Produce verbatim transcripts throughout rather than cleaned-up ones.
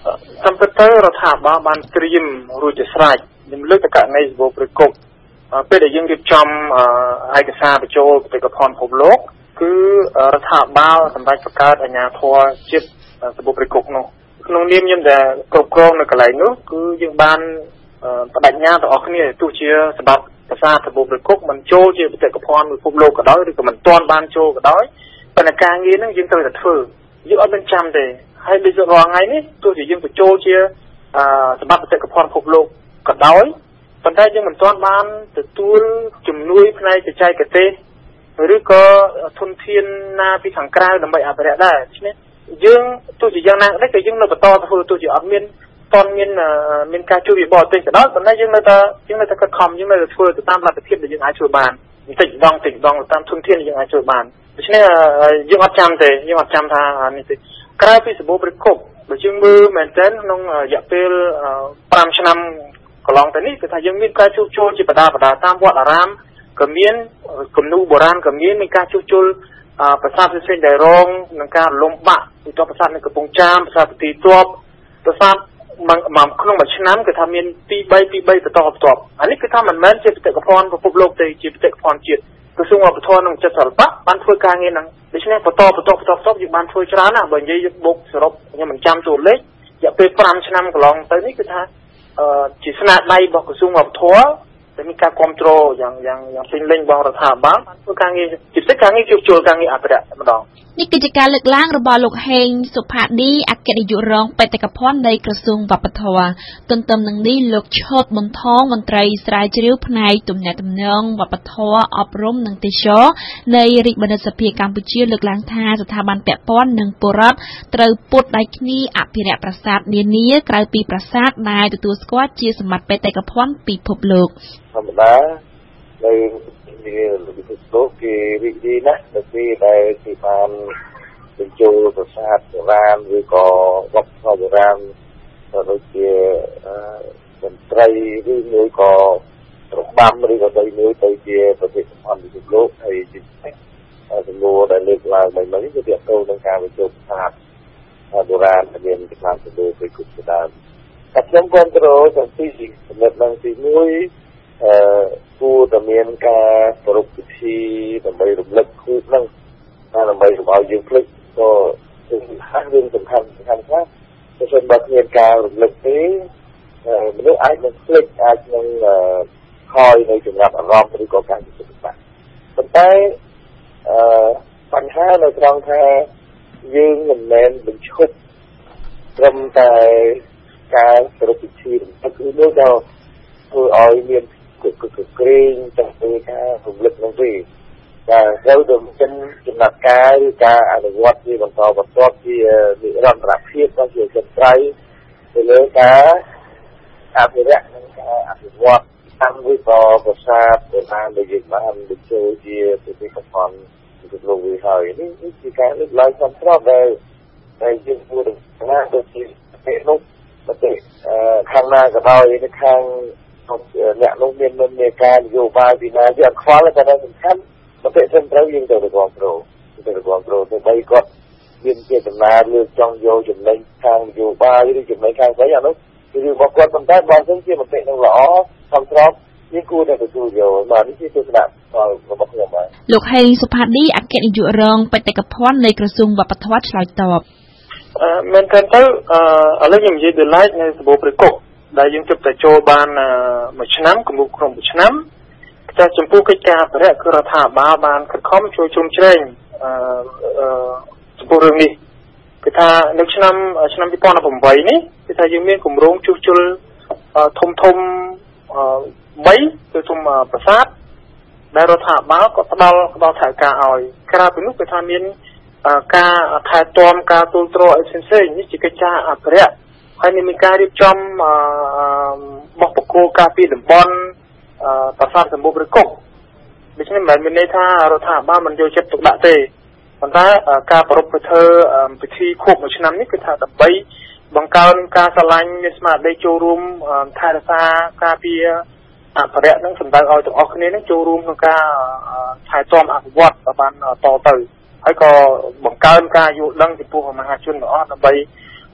តាមពិតទៅរដ្ឋាភិបាលបានត្រៀមរួចជាស្រេចខ្ញុំលើកទៅករណីសម្បូរព្រៃគុកពេលដែលយើងរៀបចំឯកសារបញ្ចូលបេតិកភណ្ឌពិភពលោកគឺរដ្ឋាភិបាលសម្រាប់បង្កើតអាជ្ញាធរជាតិសម្បូរព្រៃគុកនោះក្នុងនាមខ្ញុំដែលគ្រប់គ្រងនៅកន្លែងនោះគឺយើងបានបដិញ្ញាទាំងអស់គ្នាទោះជាសម្បត្តិភាសាសម្បូរព្រៃគុកមិនចូលជាបេតិកភណ្ឌពិភពលោកក៏ដោយឬក៏មិនទាន់បានចូលក៏ដោយប៉ុន្តែការងារហ្នឹងយើងត្រូវតែធ្វើយើងអត់មានចាំទេហើយដូចរាល់ថ្ងៃនេះទោះជាយើងបញ្ចូលជាសម្បត្តិបេតិកភណ្ឌពិភពលោកក៏ដោយប៉ុន្តែយើងមិនទាន់បានទទួលជំនួយផ្នែកបច្ចេកទេសឬក៏ធនធានណាពីខាងក្រៅដើម្បីអភិរក្សដែរដូច្នេះយើងទោះជាយ៉ាងណាដែរក៏យើងនៅបន្តធ្វើទោះជាអត់មានតន់មានមានការជួយពីបរទេសក៏ដោយប៉ុន្តែយើងនៅតែយើងនៅតែខិតខំយើងនៅតែធ្វើទៅតាមលទ្ធភាពដែលយើងអាចធ្វើបានបន្តិចម្ដងបន្តិចម្ដងតាមធនធានដែលយើងអាចធ្វើបានដូច្នេះយើងអត់ចាំទេយើងអត់ចាំថានេះទេក្រៅពីសម្បូរព្រៃគុកបើយើងមើលមែនទែនក្នុងរយៈពេលប្រាំឆ្នាំកន្លងទៅនេះគឺថាយើងមានការជួសជុលជាបដាបដាតាមវត្តអារាមក៏មានគំនូរបុរាណក៏មានមានការជួសជុលប្រាសាទផ្សេងៗដែលរងនឹងការរលំបាក់ពីតបប្រាសាទនៅកំពង់ចាមប្រាសាទទីទ័ពប្រាសាទមកក្នុងមួយឆ្នាំគឺថាមានពីរ បី ពីរ បីបន្តបន្ទាប់អានេះគឺថាមិនមែនជាបេតិកភណ្ឌពិភពលោកទេជាបេតិកភណ្ឌជាតិក្រសួងវប្បធម៌និងចិត្តសិល្បៈបានធ្វើការងារហ្នឹងដូច្នេះបន្តបន្តបន្តបន្តយើងបានធ្វើច្រើនណាស់បើនិយាយបុកសរុបខ្ញុំមិនចាំតួលេខរយៈពេលប្រាំឆ្នាំកន្លងទៅនេះគឺថាជាស្នាដៃរបស់ក្រសួងវប្បធម៌ដែលមានការគ្រប់គ្រងយ៉ាងយ៉ាងយ៉ាងពេញលេញរបស់រដ្ឋាភិបាលបានធ្វើការងារជាពិសេសការងារជួសជុលការងារអភិរក្សម្ដងនេះគឺជាការលើកឡើងរបស់លោកហេងសុផាឌីអគ្គនាយករងបេតិកភណ្ឌនៃក្រសួងវប្បធម៌ទន្ទឹមនឹងនេះលោកឈុតប៊ុនថងមន្ត្រីស្រាវជ្រាវផ្នែកទំនាក់ទំនងវប្បធម៌អប់រំនិងទេសចរណ៍នៃរាជបណ្ឌិតសភាកម្ពុជាលើកឡើងថាស្ថាប័នពាក់ព័ន្ធនិងពលរដ្ឋត្រូវពុតដៃគ្នាអភិរក្សប្រាសាទនានាក្រៅពីប្រាសាទដែលទទួលស្គាល់ជាសម្បត្តិបេតិកភណ្ឌពិភពលោកធម្មតានៅពិភពលោកគេរីករាយណាស់នៅពេលដែលគេបានបញ្ចូលប្រាសាទបុរាណឬក៏វប្បធម៌បុរាណទៅដូចជាតន្ត្រីឬមួយក៏របាំឬក៏ដូចមួយទៅជាប្រភេទសម្បត្តិពិភពលោកហើយជាសំណួរដែលលើកឡើងមិញនេះគឺទាក់ទងនឹងការបញ្ចូលប្រាសាទបុរាណដែលមានចំណាំទៅលើពីគុកជាដើមតែខ្ញុំគ្រប់គ្រងទាំងពីរចំណុចនឹងទីមួយអឺគួរតែមានការប្រពៃពិធីដើម្បីរំលឹកគូហ្នឹងដើម្បីកុំឲ្យយើងភ្លេចក៏គឺហាក់រឿងសំខាន់សំខាន់ខ្លះបើមិនបើមានការរំលឹកទេមនុស្សអាចនឹងភ្លេចអាចនឹងខយនៅចំណាប់អារម្មណ៍ឬក៏ការពិបាកប៉ុន្តែអឺបញ្ហានៅត្រង់ថាយើងមិនមែនបញ្ឈប់ត្រឹមតែការប្រពៃពិធីរំលឹកគឺនោះដល់ធ្វើឲ្យមានគឺគឺក្រែងจากការរំលឹកនោះទេតែត្រូវតែមានចំណាត់ការឬការអនុវត្តជាបន្តបន្ទាប់ជានិរន្តរភាពរបស់ជាចិត្តត្រៃទៅលើការអភិរក្សនិងការអភិវឌ្ឍតាមវិបទាប្រាសាទបុរាណដែលយើងបានបញ្ចូលជាបេតិកភណ្ឌពិភពលោកវាហើយនេះជាការលើកឡើងសំខាន់ដែលដែលយើងគួរតែណាទៅជាប្រទេសនោះប្រទេសខាងណាក៏ដោយនៅខាងអ្នកនោះមានមានការនយោបាយពីណាវាអត់ខ្វល់តែសំខាន់ប្រទេសសិនត្រូវយើងទៅគ្រប់គ្រងទៅគ្រប់គ្រងទៅបីគាត់មានចេតនាលើកចង់យកចំណេញខាងនយោបាយឬចំណេញខាងស្អីអានោះគឺរបស់គាត់ប៉ុន្តែបើសិនជាប្រទេសនោះល្អសំស្របយើងគួរតែទទួលយកបាទនេះជាទស្សនៈរបស់ខ្ញុំបាទលោកហេងសុផាឌីអគ្គនាយករងបេតិកភណ្ឌនៃក្រសួងវប្បធម៌ឆ្លើយតបអឺមែនតើទៅអឺឥឡូវខ្ញុំនិយាយដល់ឡែកនៅសម្បូរព្រៃគុកដែលយើងជិតតែចូលបានមួយឆ្នាំគម្រោងក្រុមមួយឆ្នាំតែចំពោះកិច្ចការអភិរក្សគឺរដ្ឋាភិបាលបានខិតខំជួយជុំជ្រែងអឺចំពោះរឿងនេះគឺថានៅឆ្នាំឆ្នាំពីរពាន់ប្រាំបីនេះគឺថាយើងមានគម្រោងជួសជុលធំធំបីគឺធំប្រាសាទដែលរដ្ឋាភិបាលក៏ផ្ដល់ផ្ដល់ថវិកាឲ្យក្រៅពីនោះគឺថាមានការថែទាំការទូលទ្រអីផ្សេងៗនេះជាកិច្ចការអភិរក្សហើយមានការរៀបចំបោះបកគោការពីតំបន់ប្រាសាទសម្បូរព្រៃគុកដូច្នេះមិនមែនមានន័យថារដ្ឋាភិបាលមិនយកចិត្តទុកដាក់ទេប៉ុន្តែការប្រពៃធ្វើពិធីខួបមួយឆ្នាំនេះគឺថាដើម្បីបង្កើនការស្រឡាញ់មានស្មារតីចូលរួមថែរក្សាការពារអភិរក្សនឹងសម្ដៅឲ្យទាំងអស់គ្នានឹងចូលរួមក្នុងការថែទាំអភិវឌ្ឍឲ្យបានតទៅហើយក៏បង្កើនការយល់ដឹងចំពោះមហាជនទាំងអស់ដើម្បី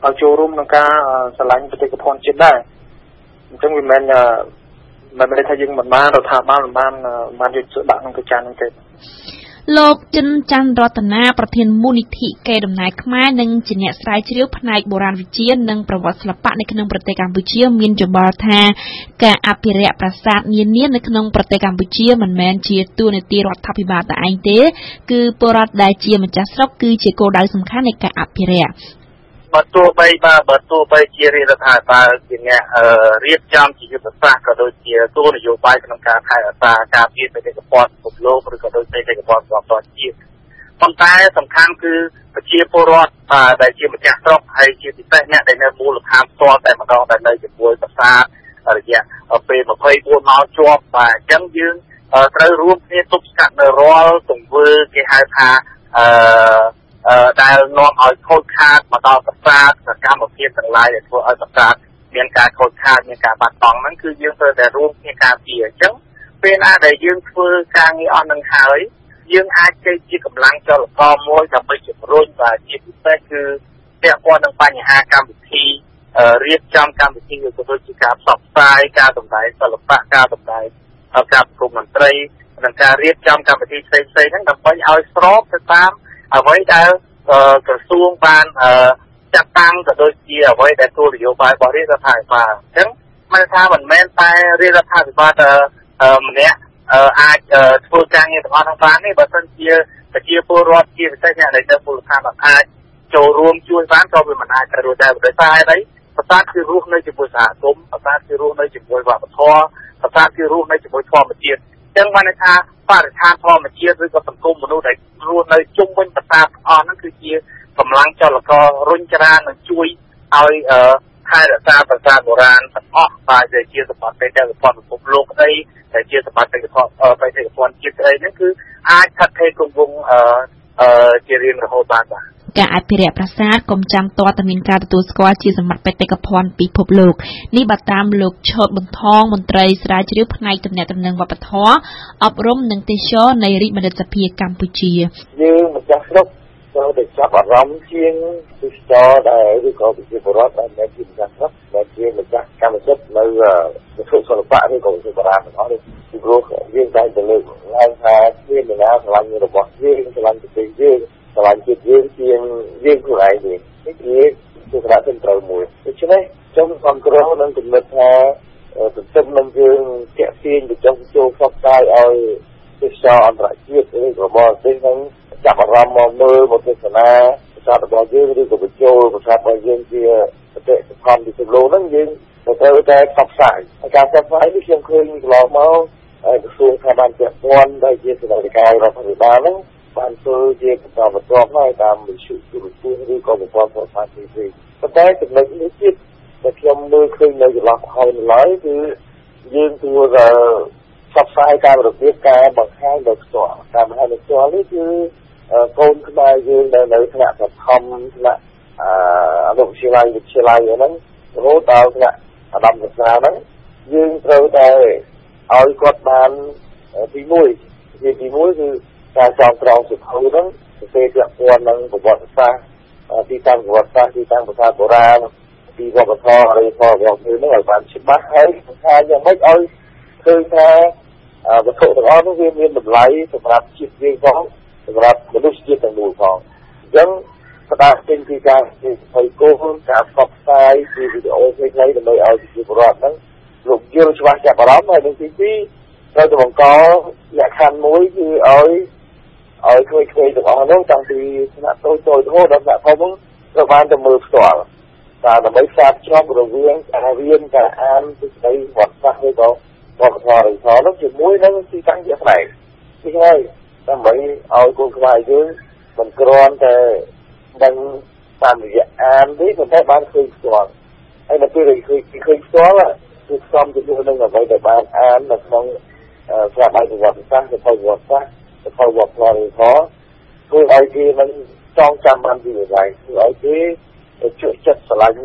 ចូលរួមក្នុងការឆ្លាញ់បេតិកភណ្ឌជាតិដែរអញ្ចឹងវាមិនមិនមែនថាយើងមិនបានរដ្ឋាភិបាលមិនបានបានយកទៅដាក់ក្នុងកិច្ចការហ្នឹងទេលោកចិនច័ន្ទរតនាប្រធានមូលនិធិកេរដំណែលខ្មែរនិងជាអ្នកស្រាវជ្រាវផ្នែកបុរាណវិទ្យានិងប្រវត្តិសិល្បៈនៅក្នុងប្រទេសកម្ពុជាមានយោបល់ថាការអភិរក្សប្រាសាទនានានៅក្នុងប្រទេសកម្ពុជាមិនមែនជាតួនាទីរដ្ឋាភិបាលតែឯងទេគឺពលរដ្ឋដែលជាម្ចាស់ស្រុកគឺជាគោលដៅសំខាន់នៃការអភិរក្សបើទោះបីបើបើទោះបីជារដ្ឋាភិបាលជាអ្នករៀបចំជាយុទ្ធសាស្ត្រក៏ដូចជាគោលនយោបាយក្នុងការថែរក្សាការពារបេតិកភណ្ឌពិភពលោកឬក៏ដូចបេតិកភណ្ឌរបស់ប្រជាជាតិប៉ុន្តែសំខាន់គឺប្រជាពលរដ្ឋដែលជាម្ចាស់ស្រុកហើយជាពិសេសអ្នកដែលនៅមូលដ្ឋានផ្ទាល់តែម្ដងដែលនៅជាមួយប្រាសាទរយៈពេលម្ភៃបួនម៉ោងជាប់បាទអញ្ចឹងយើងត្រូវរួមគ្នាទប់ស្កាត់នៅរាល់ទង្វើគេហៅថាអឺដែលនាំឲ្យខូចខាតមកដល់ប្រាសាទសកម្មភាពទាំងឡាយដែលធ្វើឲ្យប្រាសាទមានការខូចខាតមានការបាត់បង់ហ្នឹងគឺយើងត្រូវតែរួមគ្នាការពារអញ្ចឹងពេលណាដែលយើងធ្វើការងារអស់នឹងហើយយើងអាចចេញជាកម្លាំងចលករមួយដើម្បីជំរុញបាទជាពិសេសគឺពាក់ព័ន្ធនឹងបញ្ហាកម្មវិធីរៀបចំកម្មវិធីឬក៏ដូចជាការផ្សព្វផ្សាយការសម្ដែងសិល្បៈការសម្ដែងការប្រគំតន្ត្រីនិងការរៀបចំកម្មវិធីផ្សេងៗហ្នឹងដើម្បីឲ្យស្របទៅតាមអ្វីដែលក្រសួងបានចាត់តាំងទៅដូចជាអ្វីដែលគោលនយោបាយរបស់រដ្ឋាភិបាលអញ្ចឹងមិនថាមិនមែនតែរដ្ឋាភិបាលតែម្នាក់អាចធ្វើការងារទាំងអស់ទាំងបានទេបើមិនជាប្រជាពលរដ្ឋជាពិសេសអ្នកដែលនៅមូលដ្ឋានអាចចូលរួមជួយបានក៏វាមិនអាចទៅរួចដែរដោយសារអីប្រាសាទគឺរស់នៅជាមួយសហគមន៍ប្រាសាទគឺរស់នៅជាមួយវប្បធម៌ប្រាសាទគឺរស់នៅជាមួយធម្មជាតិអញ្ចឹងបានថាបរិស្ថានធម្មជាតិឬក៏សង្គមមនុស្សដែលរស់នៅជុំវិញប្រាសាទអស់ហ្នឹងគឺជាកម្លាំងចលកររុញច្រាននិងជួយឲ្យថែរក្សាប្រាសាទបុរាណទាំងអស់បាទដែលជាសម្បត្តិបេតិកភណ្ឌពិភពលោកក្តីដែលជាសម្បត្តិបេតិកភណ្ឌបេតិកភណ្ឌជាតិក្តីហ្នឹងគឺអាចស្ថិតស្ថេរគង់វង្សអឺជារៀងរហូតបានបាទការអភិរក្សប្រាសាទកុំចាំតតែមានការទទួលស្គាល់ជាសម្បត្តិបេតិកភណ្ឌពិភពលោកនេះបើតាមលោកឆោតបន្ថងមន្ត្រីស្រាវជ្រាវផ្នែកទំនាក់ទំនងវប្បធម៌អប់រំនិងទេសចរនៃរាជបណ្ឌិតសភាកម្ពុជាយើងម្ចាស់ស្រុកចូលទៅចាប់អារម្មណ៍ជាងទេសចរដែលឬក៏ប្រជាពលរដ្ឋដែលមានជាម្ចាស់ស្រុកដែលជាម្ចាស់កម្មសិទ្ធិនៅវត្ថុសិល្បៈឬក៏វត្ថុបុរាណទាំងអស់នេះពីព្រោះយើងតែទៅលើកឡើងថាមាននរណាឆ្លាញ់របស់យើងឆ្លាញ់ប្រទេសយើងឆ្លាញ់ជាតិយើងជាងយើងខ្លួនឯងនេះនេះជាទស្សនៈត្រឹមត្រូវមួយដូច្នេះខ្ញុំគ្រប់គ្រងនឹងកំណត់ថាទន្ទឹមនឹងយើងតាក់ទាញទៅចុះចូលផ្សព្វផ្សាយឲ្យទេសចរអន្តរជាតិឬក៏បរទេសនឹងចាប់អារម្មណ៍មកមើលមកទស្សនាប្រាសាទរបស់យើងឬក៏បញ្ចូលប្រាសាទរបស់យើងជាបេតិកភណ្ឌពិភពលោកហ្នឹងយើងត្រូវតែផ្សព្វផ្សាយហើយការផ្សព្វផ្សាយនេះខ្ញុំឃើញកន្លងមកក្រសួងថាបានពាក់ព័ន្ធដោយជាស្ថាប័នរដ្ឋាភិបាលហ្នឹងបានធ្វើជាបន្តបន្ទាប់ហើយតាមវិទ្យុទូរទស្សន៍ឬក៏ប្រព័ន្ធផ្សព្វផ្សាយផ្សេងៗប៉ុន្តែចំណុចនេះទៀតដែលខ្ញុំមើលឃើញនៅចន្លោះហើយនៅឡើយគឺយើងគួរតែផ្សព្វផ្សាយតាមរបៀបការបង្ហាញដោយផ្ទាល់ការបង្ហាញដោយផ្ទាល់នេះគឺកូនខ្មែរយើងដែលនៅថ្នាក់បឋមថ្នាក់អនុវិទ្យាល័យវិទ្យាល័យហ្នឹងរហូតដល់ថ្នាក់ឧត្តមសិក្សាហ្នឹងយើងត្រូវតែឲ្យគាត់បានទីមួយជាទីមួយគឺការចងក្រងសិភៅហ្នឹងទៅពាក់ព័ន្ធនឹងប្រវត្តិសាស្ត្រទីតាំងប្រវត្តិសាស្ត្រទីតាំងប្រាសាទបុរាណពីវប្បធម៌ឬក៏របស់យើងហ្នឹងឲ្យបានច្បាស់ហើយថាយ៉ាងម៉េចឲ្យឃើញថាវត្ថុទាំងអស់នោះវាមានតម្លៃសម្រាប់ជាតិយើងផងសម្រាប់មនុស្សជាតិទាំងមូលផងអញ្ចឹងស្ដាប់ពេញពីការនិយាយគោលការផ្សព្វផ្សាយពីវីដេអូខ្លីៗដើម្បីឲ្យប្រជាពលរដ្ឋហ្នឹងលោកយល់ច្បាស់ចាប់អារម្មណ៍ហើយនឹងទីពីរត្រូវតែបង្កលក្ខខណ្ឌមួយគឺឲ្យឲ្យជួយជួយទាំងអស់នោះតាំងពីថ្នាក់តូចតូចរហូតដល់ថ្នាក់ធំហ្នឹងត្រូវបានទៅមើលផ្ទាល់តែដើម្បីផ្សារភ្ជាប់រវាងការរៀនការអានពីស្ដីវត្តសាស្ត្រឬក៏វប្បធម៌ឬធម៌នោះជាមួយនឹងទីតាំងជាផ្នែកនេះហើយដើម្បីឲ្យកូនខ្មែរយើងមិនគ្រាន់តែដឹងតាមរយៈអានទេប៉ុន្តែបានឃើញផ្ទាល់ហើយនៅពេលដែលឃើញឃើញផ្ទាល់គឺផ្សំជាមួយនឹងអ្វីដែលបានអាននៅក្នុងស្រាប់ឲ្យប្រវត្តិសាស្ត្រទៅប្រវត្តិសាស្ត្រទៅវប្បធម៌ឬធម៌ធ្វើឲ្យគេមិនចងចាំបានពីអ្វីធ្វើឲ្យគេជឿចិត្តស្រឡាញ់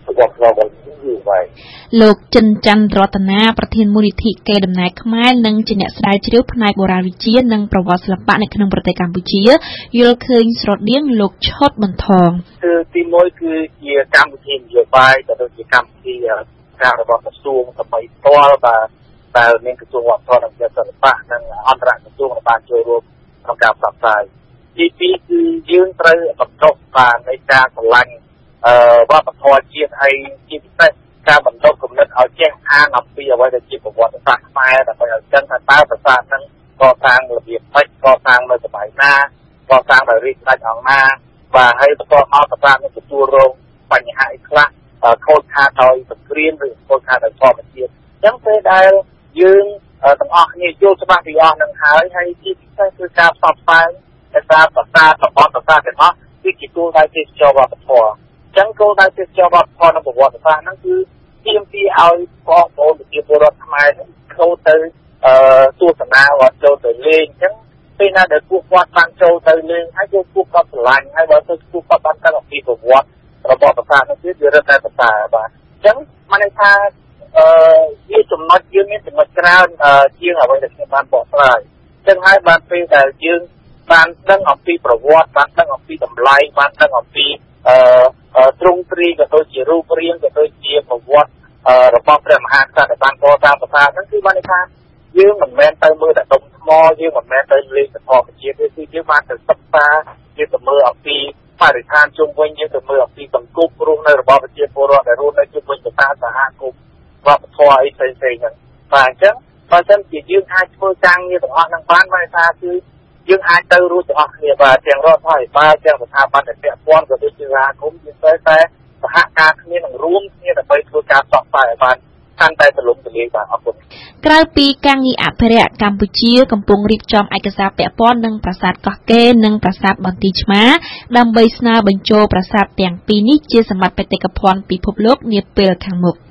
របស់ខ្ញុំមិនយូរហើយលោកចិនច័ន្ទរតនាប្រធានមូលនិធិកេរដំណែលខ្មែរនិងជាអ្នកស្រាវជ្រាវផ្នែកបុរាណវិទ្យានិងប្រវត្តិសិល្បៈនៅក្នុងប្រទេសកម្ពុជាយល់ឃើញស្រដៀងលោកឈុតបន្ថងគឺទីមួយគឺជាកម្មវិធីនយោបាយក៏ដូចជាកម្មវិធីការរបស់ក្រសួងសម័យផ្ទាល់បាទតែមានក្រសួងវប្បធម៌និងសិល្បៈនិងអន្តរក្រសួងបានចូលរួមក្នុងការផ្សព្វផ្សាយទីពីរគឺយើងត្រូវបន្តបាននៃការឆ្លាញ់អឺវប្បធម៌ជាតិហើយជាពិសេសការបន្តគំនិតឲ្យចេះអានអំពីអ្វីដែលជាប្រវត្តិសាស្ត្រខ្មែរដើម្បីឲ្យដឹងថាតើប្រាសាទហ្នឹងកសាងរបៀបម៉េចកសាងនៅសម័យណាកសាងដោយរាជស្ដេចអង្គណាបាទហើយបន្ទាប់មកប្រាសាទនេះទទួលរងបញ្ហាអីខ្លះខូចខាតដោយសង្គ្រាមឬខូចខាតដោយធម្មជាតិអញ្ចឹងពេលដែលយើងទាំងអស់គ្នាយល់ច្បាស់ពីអស់នឹងហើយហើយជាពិសេសគឺការផ្សព្វផ្សាយដោយសារប្រាសាទរបស់ប្រាសាទទាំងអស់គឺជាគោលដៅទេសចរវប្បធម៌អញ្ចឹងគោលដៅទេសចរវប្បធម៌និងប្រវត្តិសាស្ត្រហ្នឹងគឺទាមទារឲ្យបងប្អូនប្រជាពលរដ្ឋខ្មែរចូលទៅអឺទស្សនាវត្តចូលទៅលេងអញ្ចឹងពេលណាដែលពួកគាត់បានចូលទៅលេងហើយពួកគាត់ស្រឡាញ់ហើយបើទៅពួកគាត់បានដឹងអំពីប្រវត្តិរបស់ប្រាសាទនោះគឺវារឹតតែប្រសើរបាទអញ្ចឹងមកន័យថាអឺវាចំណុចយើងមានចំណុចច្រើនជាងអ្វីដែលខ្ញុំបានបកស្រាយអញ្ចឹងហើយបានពេលដែលយើងបានដឹងអំពីប្រវត្តិបានដឹងអំពីតម្លៃបានដឹងអំពីអឺទ្រង់ទ្រីក៏ដូចជារូបរាងក៏ដូចជាប្រវត្តិរបស់ព្រះមហាក្សត្រដែលបានកសាងប្រាសាទហ្នឹងគឺបានន័យថាយើងមិនមែនទៅមើលតែដុំថ្មយើងមិនមែនទៅលេងសកលវិទ្យាទេគឺយើងបានទៅសិក្សាយើងទៅមើលអំពីបរិស្ថានជុំវិញយើងទៅមើលអំពីសង្គមរស់នៅរបស់ប្រជាពលរដ្ឋដែលរស់នៅជុំវិញប្រាសាទសហគមន៍វប្បធម៌អីផ្សេងៗហ្នឹងបាទអញ្ចឹងបើមិនជាយើងអាចធ្វើការងារទាំងអស់ហ្នឹងបានបានថាគឺយើងអាចទៅរួចទាំងអស់គ្នាបាទទាំងរដ្ឋាភិបាលទាំងស្ថាប័នដែលពាក់ព័ន្ធក៏ដូចជាសហគមន៍យើងត្រូវតែសហការគ្នានិងរួមគ្នាដើម្បីធ្វើការផ្សព្វផ្សាយឲ្យបានកាន់តែទូលំទូលាយបាទអរគុណក្រៅពីការងារអភិរក្សកម្ពុជាកំពុងរៀបចំឯកសារពាក់ព័ន្ធនឹងប្រាសាទកោះកេរនិងប្រាសាទបន្ទាយឆ្មារដើម្បីស្នើបញ្ចូលប្រាសាទទាំងពីរនេះជាសម្បត្តិបេតិកភណ្ឌពិភពលោកនាពេលខាងមុខ